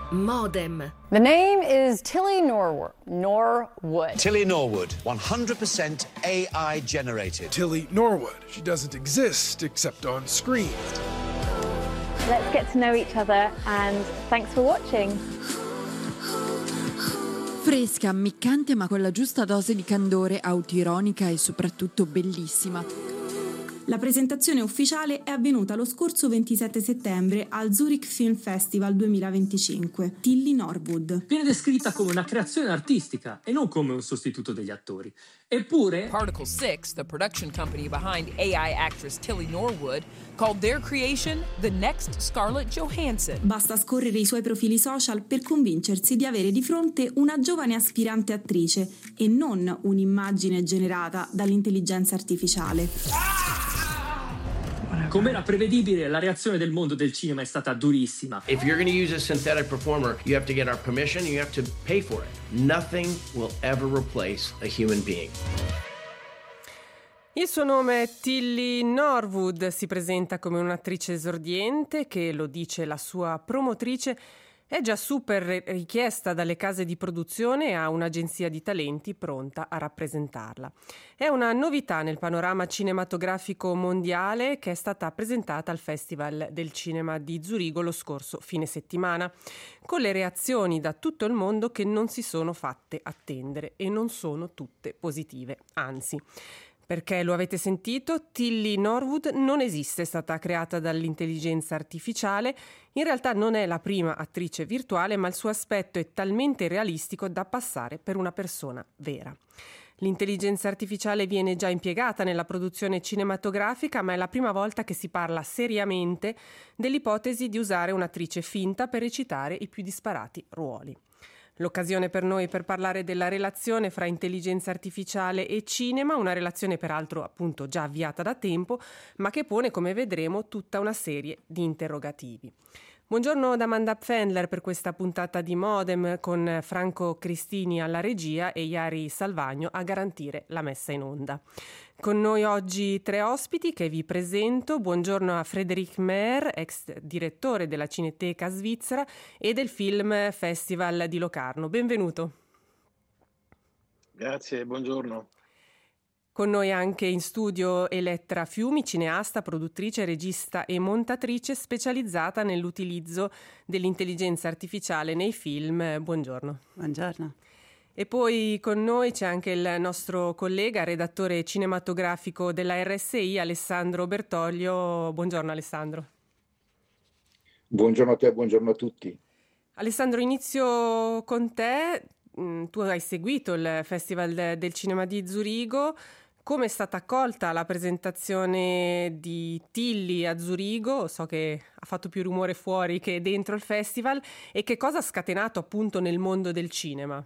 Modem. The name is Tilly Norwood. Tilly Norwood, 100% AI generated. Tilly Norwood. She doesn't exist except on screen. Let's get to know each other and thanks for watching. Fresca, ammiccante ma con la giusta dose di candore, autoironica e soprattutto bellissima. La presentazione ufficiale è avvenuta lo scorso 27 settembre al Zurich Film Festival 2025. Tilly Norwood viene descritta come una creazione artistica e non come un sostituto degli attori. Eppure Particle 6, the production company behind AI actress Tilly Norwood, called their creation the next Scarlett Johansson. Basta scorrere i suoi profili social per convincersi di avere di fronte una giovane aspirante attrice e non un'immagine generata dall'intelligenza artificiale. Come era prevedibile, la reazione del mondo del cinema è stata durissima. If you're going to use a synthetic performer, you have to get our permission, you have to pay for it. Nothing will ever replace a human being. Il suo nome è Tilly Norwood, si presenta come un'attrice esordiente che, lo dice la sua promotrice, è già super richiesta dalle case di produzione e ha un'agenzia di talenti pronta a rappresentarla. È una novità nel panorama cinematografico mondiale che è stata presentata al Festival del Cinema di Zurigo lo scorso fine settimana, con le reazioni da tutto il mondo che non si sono fatte attendere e non sono tutte positive, anzi. Perché lo avete sentito, Tilly Norwood non esiste, è stata creata dall'intelligenza artificiale. In realtà non è la prima attrice virtuale, ma il suo aspetto è talmente realistico da passare per una persona vera. L'intelligenza artificiale viene già impiegata nella produzione cinematografica, ma è la prima volta che si parla seriamente dell'ipotesi di usare un'attrice finta per recitare i più disparati ruoli. L'occasione per noi per parlare della relazione fra intelligenza artificiale e cinema, una relazione peraltro appunto già avviata da tempo, ma che pone, come vedremo, tutta una serie di interrogativi. Buongiorno da Amanda Pfändler per questa puntata di Modem con Franco Cristini alla regia e Iari Salvagno a garantire la messa in onda. Con noi oggi tre ospiti che vi presento. Buongiorno a Frédéric Mehr, ex direttore della Cineteca Svizzera e del Film Festival di Locarno. Benvenuto. Grazie, buongiorno. Con noi anche in studio Elettra Fiumi, cineasta, produttrice, regista e montatrice specializzata nell'utilizzo dell'intelligenza artificiale nei film. Buongiorno. Buongiorno. E poi con noi c'è anche il nostro collega, redattore cinematografico della RSI, Alessandro Bertoglio. Buongiorno Alessandro. Buongiorno a te, buongiorno a tutti. Alessandro, inizio con te. Tu hai seguito il Festival del Cinema di Zurigo. Come è stata accolta la presentazione di Tilly a Zurigo? So che ha fatto più rumore fuori che dentro il festival. E che cosa ha scatenato appunto nel mondo del cinema?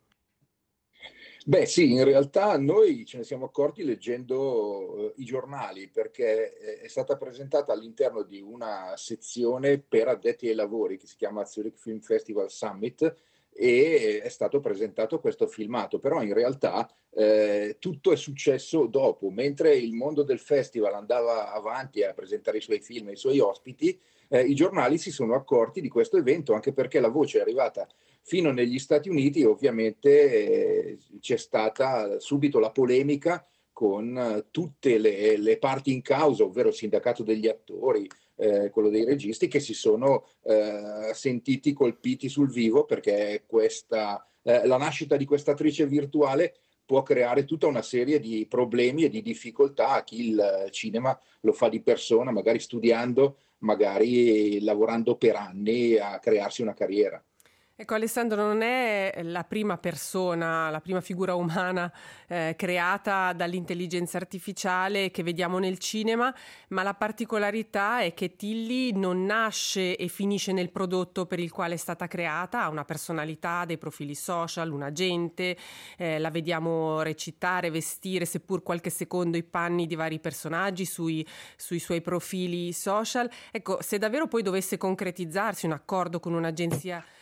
Beh sì, in realtà noi ce ne siamo accorti leggendo i giornali, perché è stata presentata all'interno di una sezione per addetti ai lavori che si chiama Zurich Film Festival Summit, e è stato presentato questo filmato, però in realtà tutto è successo dopo, mentre il mondo del festival andava avanti a presentare i suoi film e i suoi ospiti, i giornali si sono accorti di questo evento, anche perché la voce è arrivata fino negli Stati Uniti e ovviamente c'è stata subito la polemica con tutte le parti in causa, ovvero il sindacato degli attori, quello dei registi, che si sono sentiti colpiti sul vivo, perché la nascita di questa attrice virtuale può creare tutta una serie di problemi e di difficoltà a chi il cinema lo fa di persona, magari studiando, magari lavorando per anni a crearsi una carriera. Ecco Alessandro, non è la prima persona, la prima figura umana creata dall'intelligenza artificiale che vediamo nel cinema, ma la particolarità è che Tilly non nasce e finisce nel prodotto per il quale è stata creata, ha una personalità, dei profili social, un agente, la vediamo recitare, vestire, seppur qualche secondo, i panni di vari personaggi sui suoi profili social. Ecco, se davvero poi dovesse concretizzarsi un accordo con un'agenzia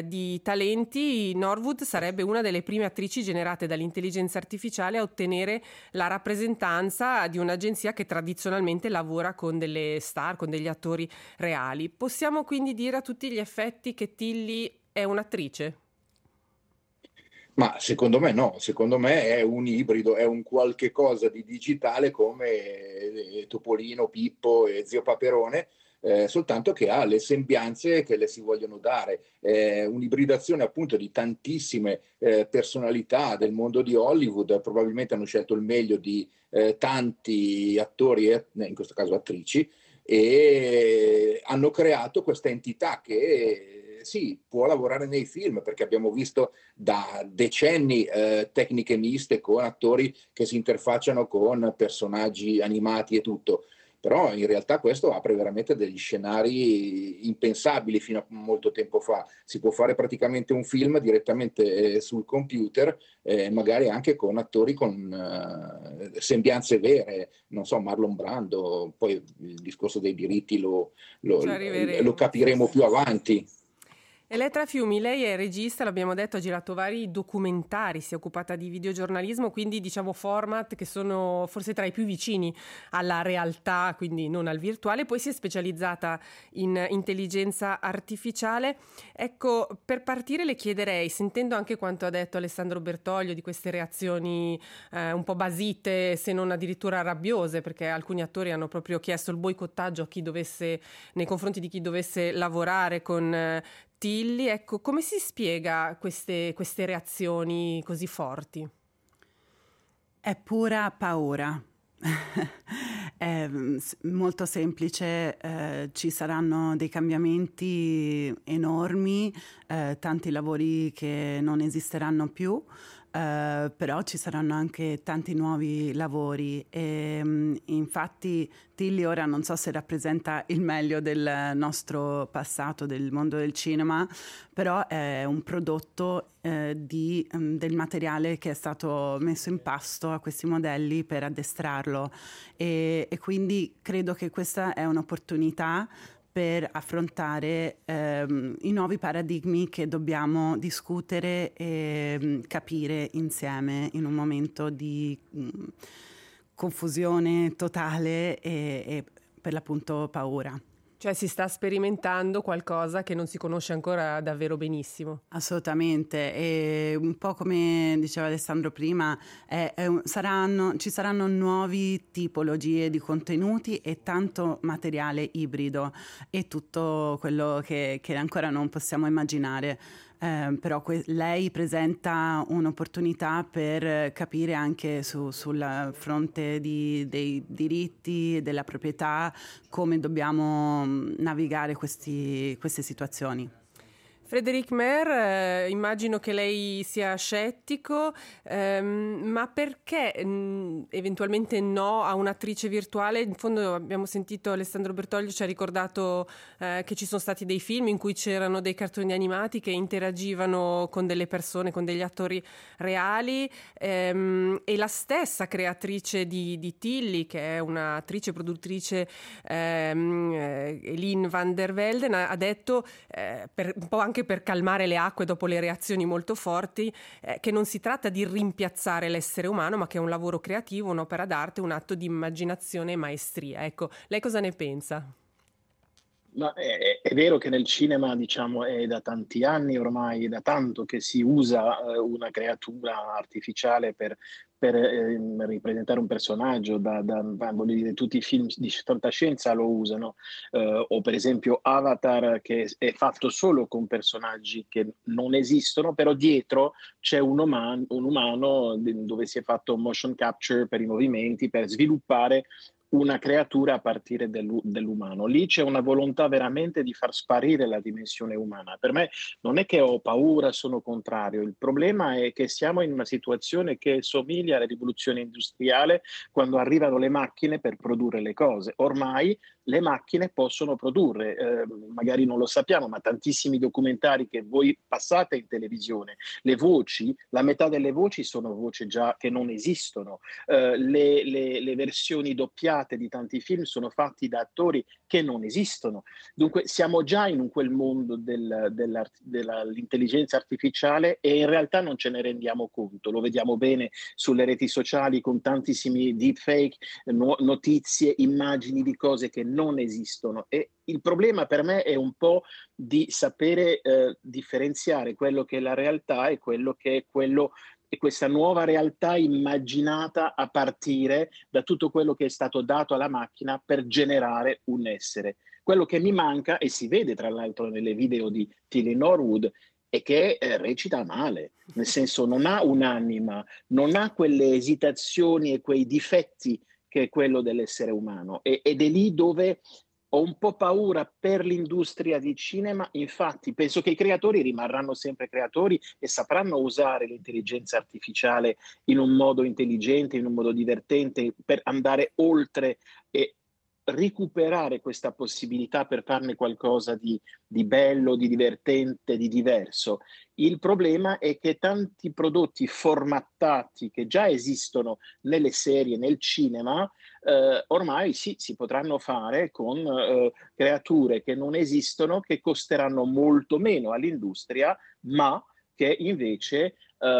di talenti, Norwood sarebbe una delle prime attrici generate dall'intelligenza artificiale a ottenere la rappresentanza di un'agenzia che tradizionalmente lavora con delle star, con degli attori reali. Possiamo quindi dire a tutti gli effetti che Tilly è un'attrice? Ma secondo me no, secondo me è un ibrido, è un qualche cosa di digitale come Topolino, Pippo e Zio Paperone, soltanto che ha le sembianze che le si vogliono dare, un'ibridazione appunto di tantissime personalità del mondo di Hollywood. Probabilmente hanno scelto il meglio di tanti attori, in questo caso attrici, e hanno creato questa entità che sì, può lavorare nei film, perché abbiamo visto da decenni tecniche miste con attori che si interfacciano con personaggi animati e tutto. Però in realtà questo apre veramente degli scenari impensabili fino a molto tempo fa. Si può fare praticamente un film direttamente sul computer, magari anche con attori con sembianze vere, non so, Marlon Brando. Poi il discorso dei diritti lo capiremo più avanti. Elettra Fiumi, lei è regista, l'abbiamo detto, ha girato vari documentari, si è occupata di videogiornalismo, quindi diciamo format che sono forse tra i più vicini alla realtà, quindi non al virtuale. Poi si è specializzata in intelligenza artificiale. Ecco, per partire le chiederei, sentendo anche quanto ha detto Alessandro Bertoglio di queste reazioni un po' basite, se non addirittura rabbiose, perché alcuni attori hanno proprio chiesto il boicottaggio a chi dovesse, nei confronti di chi dovesse lavorare con Tilly. Ecco, come si spiega queste reazioni così forti? È pura paura. È molto semplice, ci saranno dei cambiamenti enormi, tanti lavori che non esisteranno più, però ci saranno anche tanti nuovi lavori e infatti Tilly ora non so se rappresenta il meglio del nostro passato, del mondo del cinema, però è un prodotto del materiale che è stato messo in pasto a questi modelli per addestrarlo e quindi credo che questa è un'opportunità per affrontare i nuovi paradigmi che dobbiamo discutere e capire insieme in un momento di confusione totale e per l'appunto paura. Cioè si sta sperimentando qualcosa che non si conosce ancora davvero benissimo. Assolutamente, e un po' come diceva Alessandro prima, ci saranno nuove tipologie di contenuti e tanto materiale ibrido e tutto quello che ancora non possiamo immaginare. Però lei presenta un'opportunità per capire anche sul fronte dei diritti e della proprietà come dobbiamo navigare queste situazioni. Frédéric Maire, immagino che lei sia scettico, ma perché eventualmente no a un'attrice virtuale? In fondo abbiamo sentito Alessandro Bertoglio ci ha ricordato che ci sono stati dei film in cui c'erano dei cartoni animati che interagivano con delle persone, con degli attori reali, e la stessa creatrice di Tilly, che è un'attrice produttrice, Eline van der Velden, ha detto un po' anche per calmare le acque dopo le reazioni molto forti, che non si tratta di rimpiazzare l'essere umano, ma che è un lavoro creativo, un'opera d'arte, un atto di immaginazione e maestria. Ecco, lei cosa ne pensa? Ma è vero che nel cinema, diciamo, è da tanti anni ormai, da tanto che si usa una creatura artificiale per ripresentare un personaggio, voglio dire, tutti i film di fantascienza lo usano, o per esempio Avatar, che è fatto solo con personaggi che non esistono, però dietro c'è un umano dove si è fatto motion capture per i movimenti, per sviluppare una creatura a partire dell'umano. Lì c'è una volontà veramente di far sparire la dimensione umana. Per me non è che ho paura, sono contrario. Il problema è che siamo in una situazione che somiglia alla rivoluzione industriale, quando arrivano le macchine per produrre le cose. Ormai le macchine possono produrre. Magari non lo sappiamo, ma tantissimi documentari che voi passate in televisione, le voci, la metà delle voci sono voci già che non esistono. Le versioni doppiate di tanti film sono fatti da attori che non esistono. Dunque siamo già in quel mondo dell'intelligenza artificiale e in realtà non ce ne rendiamo conto. Lo vediamo bene sulle reti sociali con tantissimi deepfake, notizie, immagini di cose che non esistono. E il problema per me è un po' di sapere differenziare quello che è la realtà e quello che è questa nuova realtà immaginata a partire da tutto quello che è stato dato alla macchina per generare un essere. Quello che mi manca, e si vede tra l'altro nelle video di Tilly Norwood, è che recita male, nel senso non ha un'anima, non ha quelle esitazioni e quei difetti che è quello dell'essere umano. Ed è lì dove ho un po' paura per l'industria di cinema. Infatti penso che i creatori rimarranno sempre creatori e sapranno usare l'intelligenza artificiale in un modo intelligente, in un modo divertente, per andare oltre e recuperare questa possibilità per farne qualcosa di bello, di divertente, di diverso. Il problema è che tanti prodotti formattati che già esistono nelle serie, nel cinema, ormai sì, si potranno fare con creature che non esistono, che costeranno molto meno all'industria, ma che invece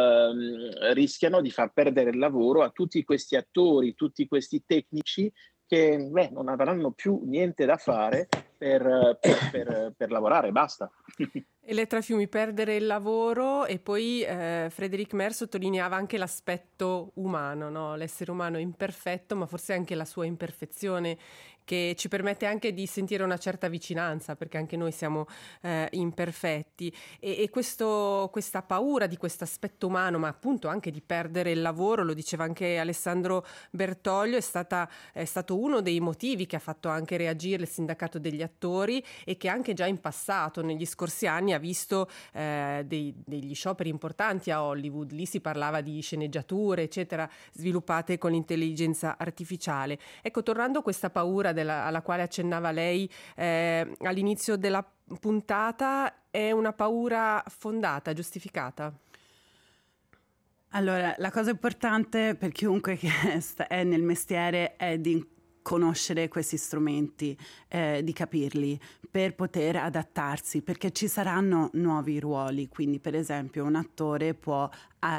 rischiano di far perdere il lavoro a tutti questi attori, tutti questi tecnici che non avranno più niente da fare per lavorare, basta. Elettra Fiumi, perdere il lavoro, e poi Frédéric Mer sottolineava anche l'aspetto umano, no? L'essere umano è imperfetto, ma forse anche la sua imperfezione che ci permette anche di sentire una certa vicinanza, perché anche noi siamo imperfetti, e questa paura di questo aspetto umano, ma appunto anche di perdere il lavoro, lo diceva anche Alessandro Bertoglio, è stato uno dei motivi che ha fatto anche reagire il sindacato degli attori, e che anche già in passato, negli scorsi anni, ha visto degli scioperi importanti a Hollywood. Lì si parlava di sceneggiature eccetera sviluppate con l'intelligenza artificiale. Ecco, tornando a questa paura alla quale accennava lei all'inizio della puntata, è una paura fondata, giustificata? Allora, la cosa importante per chiunque che è nel mestiere è di conoscere questi strumenti, di capirli per poter adattarsi, perché ci saranno nuovi ruoli. Quindi per esempio un attore può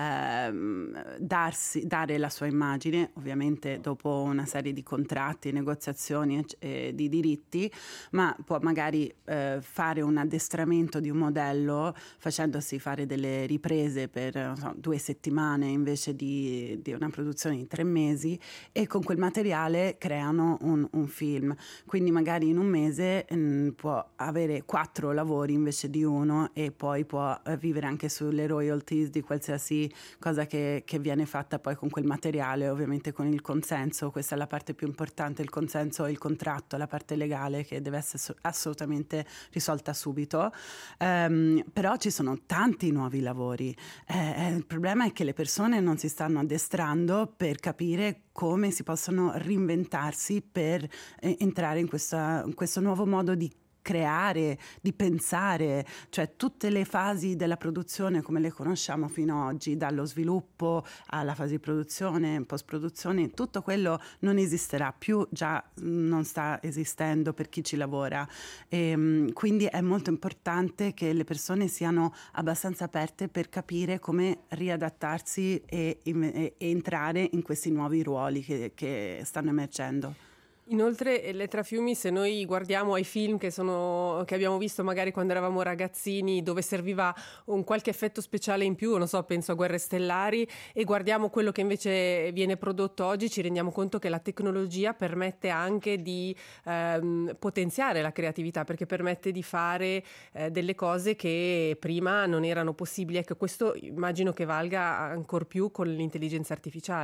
dare la sua immagine, ovviamente dopo una serie di contratti, negoziazioni di diritti, ma può magari fare un addestramento di un modello facendosi fare delle riprese per 2 settimane invece di una produzione di 3 mesi, e con quel materiale creano un film. Quindi magari in un mese può avere 4 lavori invece di 1, e poi può vivere anche sulle royalties di qualsiasi cosa che viene fatta poi con quel materiale, ovviamente con il consenso. Questa è la parte più importante, il consenso e il contratto, la parte legale che deve essere assolutamente risolta subito. Però ci sono tanti nuovi lavori. Il problema è che le persone non si stanno addestrando per capire come si possono reinventarsi per entrare in questo nuovo modo di creare, di pensare, cioè tutte le fasi della produzione come le conosciamo fino ad oggi, dallo sviluppo alla fase di produzione, post-produzione, tutto quello non esisterà più, già non sta esistendo per chi ci lavora. Quindi è molto importante che le persone siano abbastanza aperte per capire come riadattarsi e entrare in questi nuovi ruoli che stanno emergendo. Inoltre, Elettra Fiumi, se noi guardiamo ai film che abbiamo visto magari quando eravamo ragazzini, dove serviva un qualche effetto speciale in più, non so, penso a Guerre Stellari, e guardiamo quello che invece viene prodotto oggi, ci rendiamo conto che la tecnologia permette anche di potenziare la creatività, perché permette di fare delle cose che prima non erano possibili. Ecco, questo immagino che valga ancor più con l'intelligenza artificiale.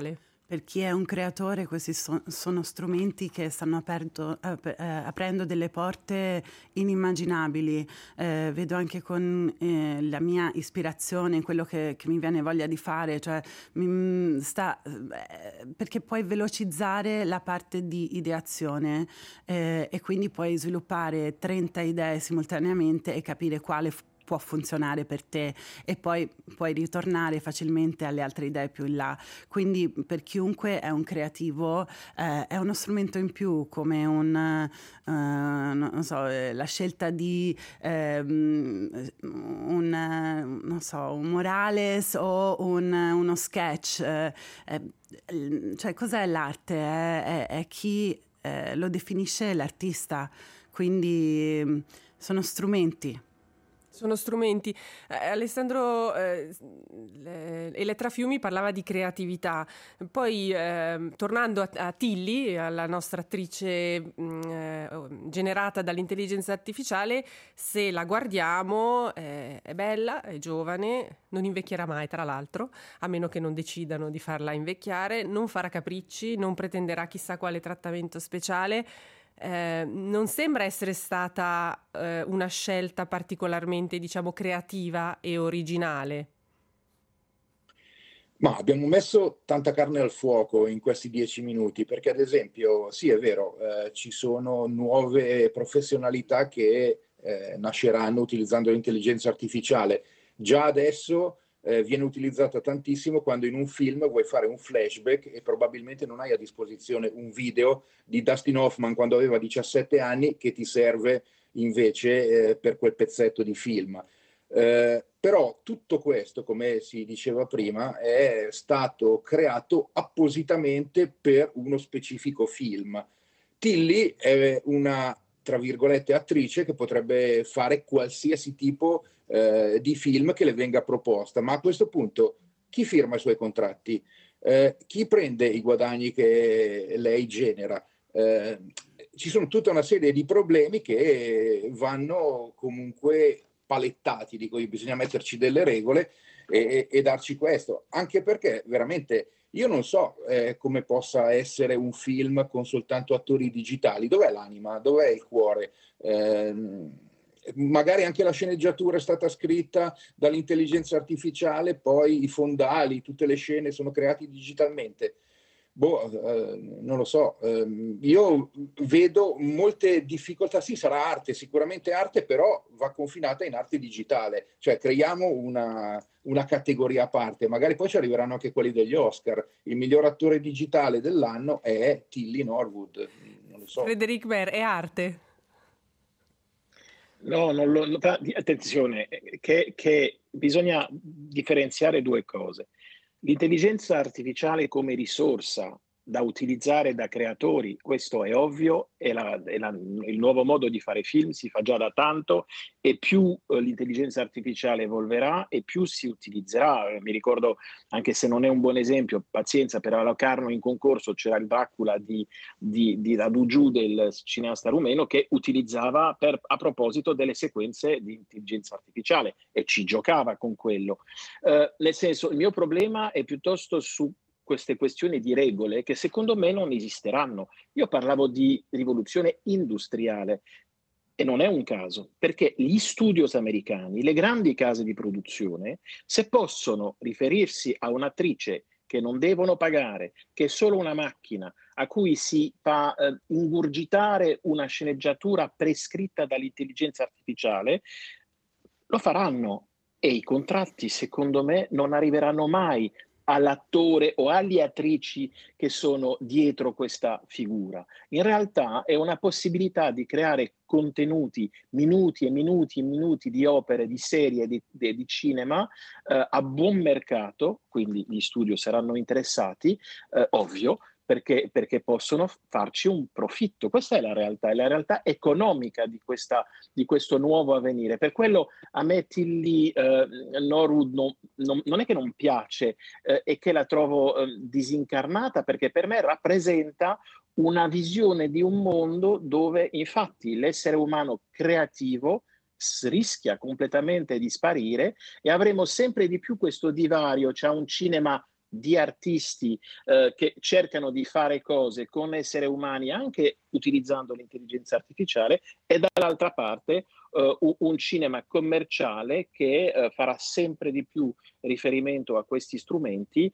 Per chi è un creatore, questi sono strumenti che stanno aprendo delle porte inimmaginabili. Vedo anche con la mia ispirazione, quello che mi viene voglia di fare, cioè perché puoi velocizzare la parte di ideazione e quindi puoi sviluppare 30 idee simultaneamente e capire quale può funzionare per te, e poi puoi ritornare facilmente alle altre idee più in là. Quindi per chiunque è un creativo è uno strumento in più, come non so, la scelta di un Morales o uno sketch. Cioè, cos'è l'arte? È chi lo definisce l'artista, quindi sono strumenti. Sono strumenti. Alessandro Elettra Fiumi parlava di creatività. Poi, tornando a Tilly, alla nostra attrice generata dall'intelligenza artificiale, se la guardiamo è bella, è giovane, non invecchierà mai, tra l'altro, a meno che non decidano di farla invecchiare, non farà capricci, non pretenderà chissà quale trattamento speciale. Non sembra essere stata una scelta particolarmente, diciamo, creativa e originale. Ma abbiamo messo tanta carne al fuoco in questi 10 minuti, perché ad esempio, sì, è vero, ci sono nuove professionalità che nasceranno utilizzando l'intelligenza artificiale. Già adesso viene utilizzata tantissimo quando in un film vuoi fare un flashback e probabilmente non hai a disposizione un video di Dustin Hoffman quando aveva 17 anni che ti serve invece per quel pezzetto di film. Però tutto questo, come si diceva prima, è stato creato appositamente per uno specifico film. Tilly è una, tra virgolette, attrice che potrebbe fare qualsiasi tipo di film che le venga proposta, ma a questo punto chi firma i suoi contratti? Chi prende i guadagni che lei genera? Ci sono tutta una serie di problemi che vanno comunque palettati, dico io, bisogna metterci delle regole e darci questo, anche perché veramente io non so come possa essere un film con soltanto attori digitali. Dov'è l'anima? Dov'è il cuore? Magari anche la sceneggiatura è stata scritta dall'intelligenza artificiale, poi i fondali, tutte le scene sono create digitalmente. Non lo so, io vedo molte difficoltà. Sì, sarà arte, sicuramente arte, però va confinata in arte digitale, cioè creiamo una categoria a parte, magari poi ci arriveranno anche quelli degli Oscar. Il miglior attore digitale dell'anno è Tilly Norwood, non lo so. Frédéric Baer, è arte? No, attenzione, che bisogna differenziare due cose. L'intelligenza artificiale come risorsa da utilizzare da creatori, questo è ovvio, il nuovo modo di fare film si fa già da tanto, e più l'intelligenza artificiale evolverà e più si utilizzerà. Mi ricordo, anche se non è un buon esempio, pazienza, per a Locarno in concorso c'era il Dracula di Radugiu, del cineasta rumeno, che utilizzava a proposito delle sequenze di intelligenza artificiale e ci giocava con quello. Nel senso, il mio problema è piuttosto su queste questioni di regole che secondo me non esisteranno. Io parlavo di rivoluzione industriale e non è un caso, perché gli studios americani, le grandi case di produzione, se possono riferirsi a un'attrice che non devono pagare, che è solo una macchina a cui si fa ingurgitare una sceneggiatura prescritta dall'intelligenza artificiale, lo faranno, e i contratti secondo me non arriveranno mai all'attore o alle attrici che sono dietro questa figura. In realtà è una possibilità di creare contenuti, minuti e minuti e minuti di opere, di serie, di cinema a buon mercato, quindi gli studio saranno interessati, ovvio, perché possono farci un profitto. Questa è la realtà economica di questo nuovo avvenire. Per quello a me Tilly Norwood non è che non piace, è che la trovo disincarnata, perché per me rappresenta una visione di un mondo dove infatti l'essere umano creativo rischia completamente di sparire e avremo sempre di più questo divario, cioè un cinema di artisti che cercano di fare cose con esseri umani anche utilizzando l'intelligenza artificiale, e dall'altra parte un cinema commerciale che farà sempre di più riferimento a questi strumenti,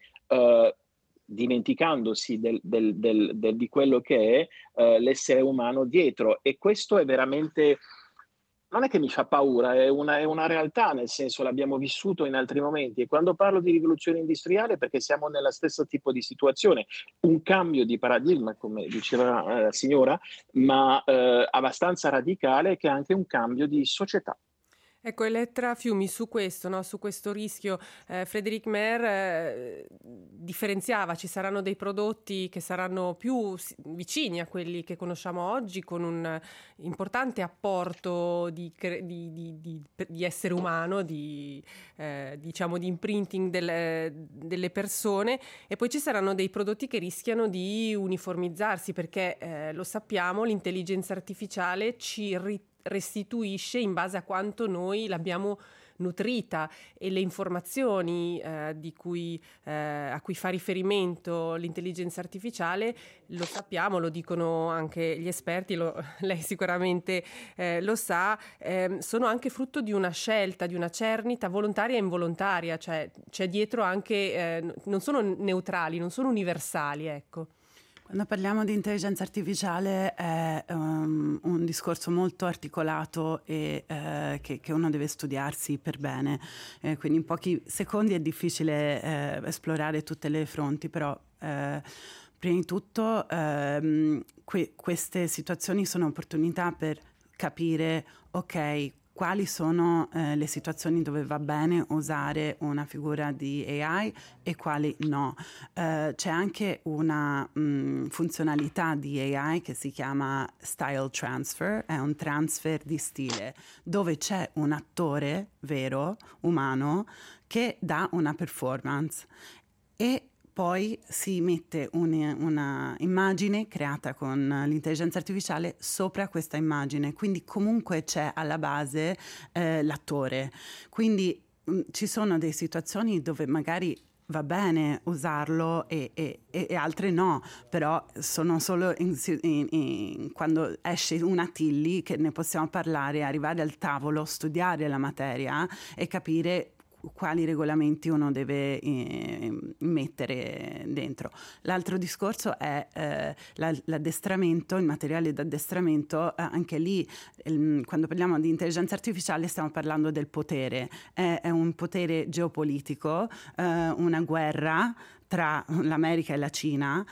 dimenticandosi di quello che è l'essere umano dietro. E questo è veramente, non è che mi fa paura, è una realtà, nel senso l'abbiamo vissuto in altri momenti. E quando parlo di rivoluzione industriale, perché siamo nello stesso tipo di situazione, un cambio di paradigma, come diceva la signora, ma abbastanza radicale, che è anche un cambio di società. Ecco, Elettra Fiumi, su questo, no? Su questo rischio, Frédéric Maire differenziava: ci saranno dei prodotti che saranno più vicini a quelli che conosciamo oggi, con un importante apporto di essere umano, diciamo di imprinting delle persone, e poi ci saranno dei prodotti che rischiano di uniformizzarsi, perché lo sappiamo, l'intelligenza artificiale ci restituisce in base a quanto noi l'abbiamo nutrita, e le informazioni a cui fa riferimento l'intelligenza artificiale, lo sappiamo, lo dicono anche gli esperti, lei sicuramente lo sa, sono anche frutto di una scelta, di una cernita volontaria e involontaria, cioè c'è dietro anche, non sono neutrali, non sono universali, ecco. Quando parliamo di intelligenza artificiale è un discorso molto articolato e che uno deve studiarsi per bene, quindi in pochi secondi è difficile esplorare tutte le fronti, però prima di tutto queste situazioni sono opportunità per capire, ok, quali sono le situazioni dove va bene usare una figura di AI e quali no. C'è anche una funzionalità di AI che si chiama style transfer, è un transfer di stile, dove c'è un attore vero, umano, che dà una performance, e poi si mette una immagine creata con l'intelligenza artificiale sopra questa immagine, quindi comunque c'è alla base l'attore. Quindi ci sono delle situazioni dove magari va bene usarlo e altre no, però sono solo quando esce una Tilly che ne possiamo parlare, arrivare al tavolo, studiare la materia e capire quali regolamenti uno deve mettere dentro. L'altro discorso è l'addestramento, il materiale d'addestramento. Anche lì, quando parliamo di intelligenza artificiale, stiamo parlando del potere. È un potere geopolitico, una guerra tra l'America e la Cina,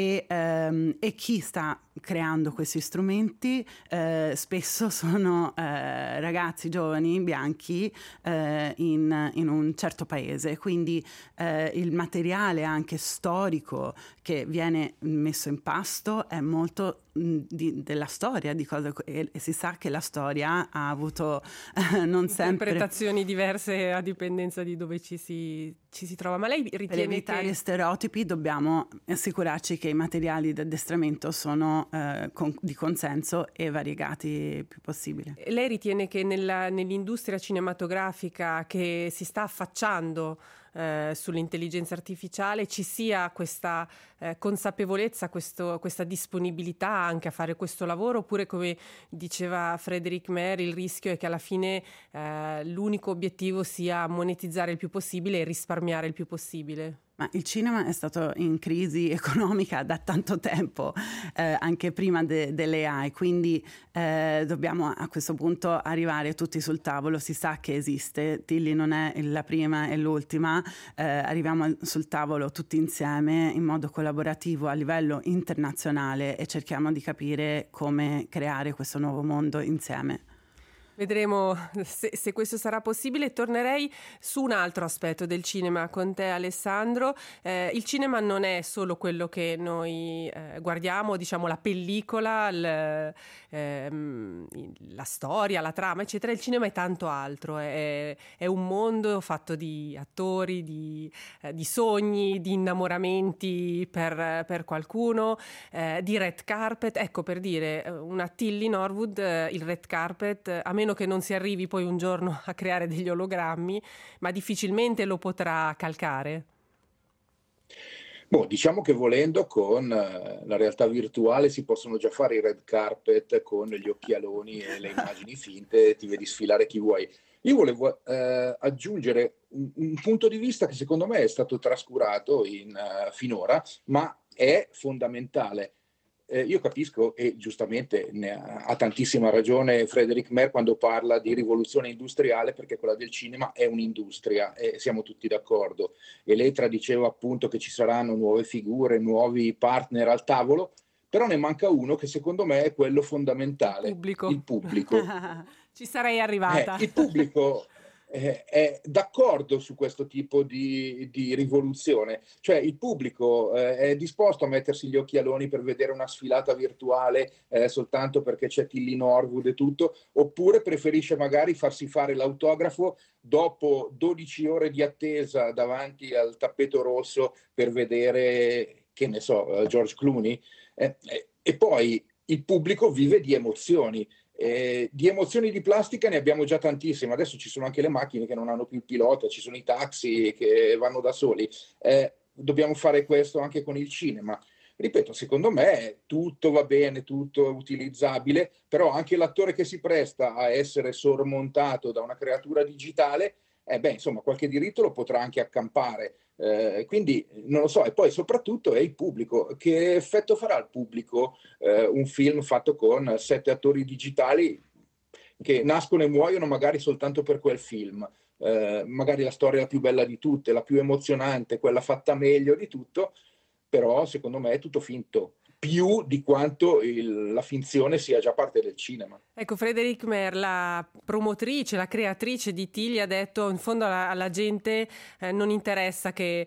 e chi sta creando questi strumenti spesso sono ragazzi giovani bianchi in un certo paese, quindi il materiale anche storico che viene messo in pasto è molto della storia, di cosa, e si sa che la storia ha avuto non sempre interpretazioni diverse a dipendenza di dove ci si trova. Ma lei ritiene, per evitare stereotipi, dobbiamo assicurarci che i materiali di addestramento sono di consenso e variegati il più possibile. Lei ritiene che nell'industria cinematografica che si sta affacciando sull'intelligenza artificiale ci sia questa consapevolezza, questa disponibilità anche a fare questo lavoro, oppure, come diceva Frédéric Maire, il rischio è che alla fine l'unico obiettivo sia monetizzare il più possibile e risparmiare il più possibile? Ma il cinema è stato in crisi economica da tanto tempo, anche prima delle AI, quindi dobbiamo a questo punto arrivare tutti sul tavolo. Si sa che esiste, Tilly non è la prima e l'ultima, arriviamo sul tavolo tutti insieme in modo collaborativo a livello internazionale e cerchiamo di capire come creare questo nuovo mondo insieme. Vedremo se questo sarà possibile. Tornerei su un altro aspetto del cinema con te, Alessandro. Il cinema non è solo quello che noi guardiamo, diciamo la pellicola, la storia, la trama, eccetera. Il cinema è tanto altro, è un mondo fatto di attori, di sogni, di innamoramenti per qualcuno, di red carpet. Ecco, per dire, una Tilly Norwood, il red carpet, a meno che non si arrivi poi un giorno a creare degli ologrammi, ma difficilmente lo potrà calcare. Diciamo che volendo con la realtà virtuale si possono già fare i red carpet con gli occhialoni e le immagini finte, ti vedi sfilare chi vuoi. Io volevo aggiungere un punto di vista che secondo me è stato trascurato finora, ma è fondamentale. Io capisco, e giustamente ha tantissima ragione Frédéric Mer quando parla di rivoluzione industriale, perché quella del cinema è un'industria e siamo tutti d'accordo. Elettra diceva appunto che ci saranno nuove figure, nuovi partner al tavolo, però ne manca uno che secondo me è quello fondamentale, il pubblico. Ci sarei arrivata. Il pubblico è d'accordo su questo tipo di rivoluzione, cioè il pubblico è disposto a mettersi gli occhialoni per vedere una sfilata virtuale soltanto perché c'è Tilly Norwood e tutto, oppure preferisce magari farsi fare l'autografo dopo 12 ore di attesa davanti al tappeto rosso per vedere, che ne so, George Clooney. E poi il pubblico vive di emozioni. Di emozioni di plastica ne abbiamo già tantissime, adesso ci sono anche le macchine che non hanno più il pilota, ci sono i taxi che vanno da soli, dobbiamo fare questo anche con il cinema. Ripeto, secondo me tutto va bene, tutto è utilizzabile, però anche l'attore che si presta a essere sormontato da una creatura digitale, insomma qualche diritto lo potrà anche accampare. Quindi non lo so, e poi soprattutto è il pubblico. Che effetto farà al pubblico un film fatto con 7 attori digitali che nascono e muoiono magari soltanto per quel film? Magari la storia la più bella di tutte, la più emozionante, quella fatta meglio di tutto, però secondo me è tutto finto, più di quanto la finzione sia già parte del cinema. Ecco, Frédéric Mer, la promotrice, la creatrice di Tilly, ha detto in fondo alla gente non interessa che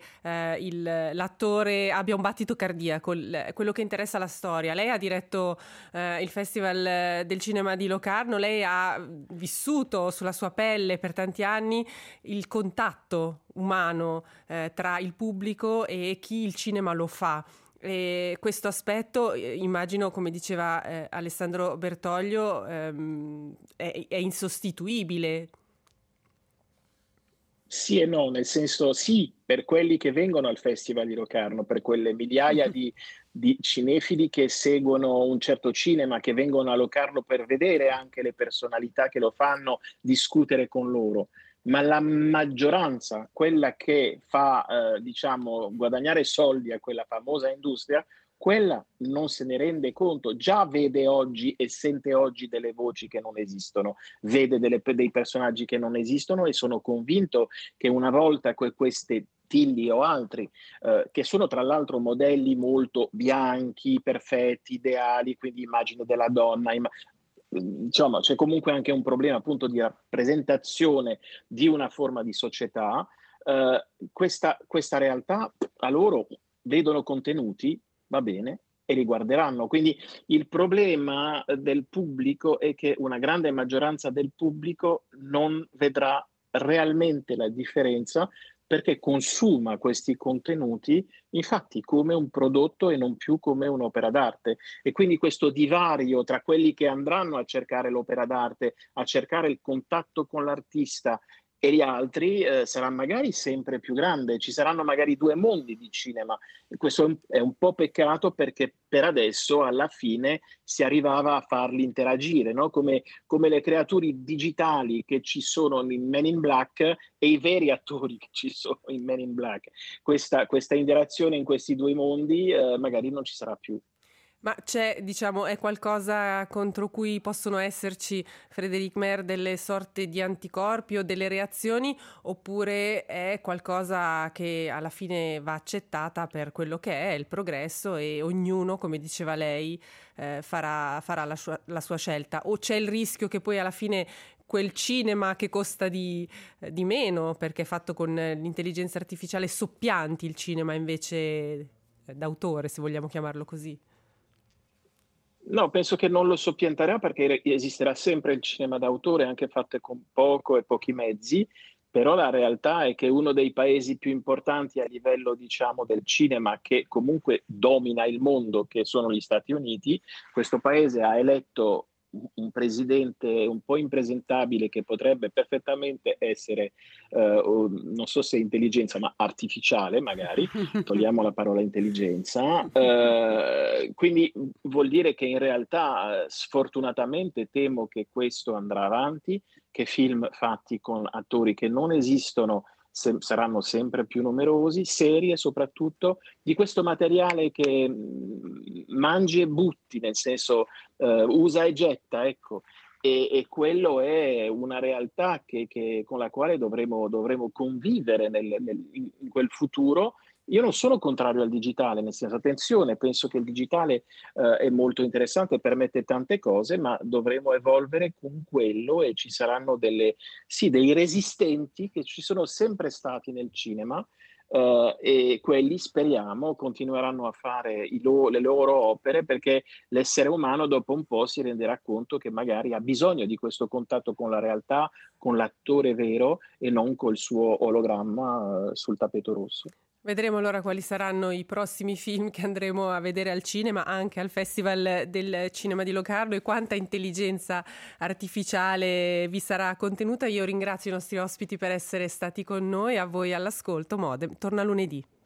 l'attore abbia un battito cardiaco, quello che interessa è la storia. Lei ha diretto il Festival del Cinema di Locarno, lei ha vissuto sulla sua pelle per tanti anni il contatto umano tra il pubblico e chi il cinema lo fa. E questo aspetto, immagino, come diceva Alessandro Bertoglio, è insostituibile. Sì e no, nel senso sì, per quelli che vengono al Festival di Locarno, per quelle migliaia di cinefili che seguono un certo cinema, che vengono a Locarno per vedere anche le personalità che lo fanno, discutere con loro. Ma la maggioranza, quella che fa guadagnare soldi a quella famosa industria, quella non se ne rende conto, già vede oggi e sente oggi delle voci che non esistono, vede dei personaggi che non esistono, e sono convinto che una volta queste Tilly o altri, che sono tra l'altro modelli molto bianchi, perfetti, ideali, quindi immagine della donna, insomma, c'è comunque anche un problema appunto di rappresentazione di una forma di società. Questa realtà, a loro vedono contenuti, va bene, e li guarderanno. Quindi il problema del pubblico è che una grande maggioranza del pubblico non vedrà realmente la differenza, perché consuma questi contenuti infatti come un prodotto e non più come un'opera d'arte. E quindi questo divario tra quelli che andranno a cercare l'opera d'arte, a cercare il contatto con l'artista, e gli altri sarà magari sempre più grande. Ci saranno magari 2 mondi di cinema, e questo è un po' peccato, perché per adesso alla fine si arrivava a farli interagire, no? Come le creature digitali che ci sono in Men in Black e i veri attori che ci sono in Men in Black. Questa interazione in questi 2 mondi magari non ci sarà più. Ma c'è, è qualcosa contro cui possono esserci, Frédéric Mer, delle sorte di anticorpi o delle reazioni, oppure è qualcosa che alla fine va accettata per quello che è il progresso, e ognuno, come diceva lei, farà la sua scelta? O c'è il rischio che poi alla fine quel cinema che costa di meno, perché è fatto con l'intelligenza artificiale, soppianti il cinema invece d'autore, se vogliamo chiamarlo così? No, penso che non lo soppianterà, perché esisterà sempre il cinema d'autore, anche fatto con poco e pochi mezzi, però la realtà è che uno dei paesi più importanti a livello, del cinema, che comunque domina il mondo, che sono gli Stati Uniti, questo paese ha eletto un presidente un po' impresentabile che potrebbe perfettamente essere, non so se intelligenza, ma artificiale magari, togliamo la parola intelligenza, quindi vuol dire che in realtà sfortunatamente temo che questo andrà avanti, che film fatti con attori che non esistono saranno sempre più numerosi, serie soprattutto, di questo materiale che mangi e butti, nel senso usa e getta, ecco. E quello è una realtà con la quale dovremo convivere in quel futuro. Io non sono contrario al digitale, nel senso, attenzione, penso che il digitale è molto interessante, permette tante cose, ma dovremo evolvere con quello e ci saranno dei resistenti che ci sono sempre stati nel cinema, e quelli speriamo continueranno a fare le loro opere, perché l'essere umano dopo un po' si renderà conto che magari ha bisogno di questo contatto con la realtà, con l'attore vero e non col suo ologramma sul tappeto rosso. Vedremo allora quali saranno i prossimi film che andremo a vedere al cinema, anche al Festival del Cinema di Locarno, e quanta intelligenza artificiale vi sarà contenuta. Io ringrazio i nostri ospiti per essere stati con noi, a voi all'ascolto. Modem torna lunedì.